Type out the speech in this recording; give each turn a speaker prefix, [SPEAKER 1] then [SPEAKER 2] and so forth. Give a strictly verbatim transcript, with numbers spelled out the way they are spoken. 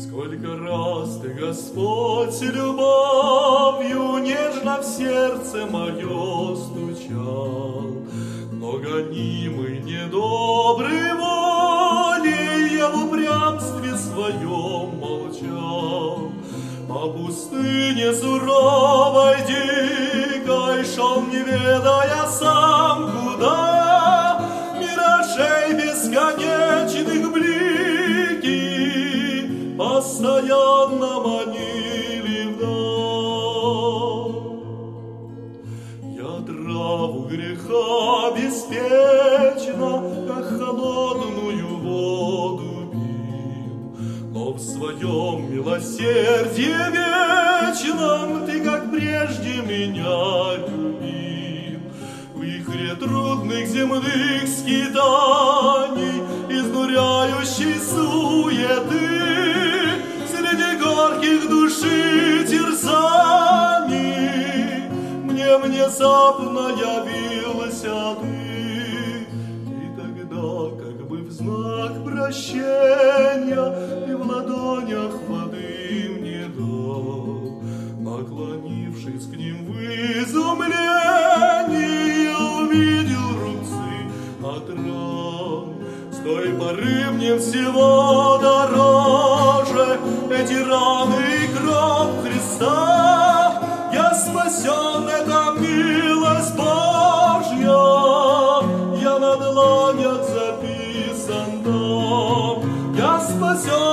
[SPEAKER 1] Сколько раз ты, Господь, с любовью нежно в сердце мое стучал, но гонимый недоброй волей я в упрямстве своем молчал. По пустыне суровой дикой шел, не ведая сам куда, миражей бесконечных блики постоянно манили вдаль. Я траву греха беспечно, как холодную воду пил, но в своем милосердии вечном ты, как прежде, меня любил. В вихре трудных земных скитаний, изнуряющей суеты, среди горьких души терзаний, мне внезапно явился ты. И тогда, как бы в знак прощения, ты в ладонях воды мне дал. Наклонившись к ним в изумлении, я увидел рубцы от ран. С той поры мне всего дороже эти раны и кровь Христа. Я спасен, это милость Божья, я на дланях записан там. Я спасен,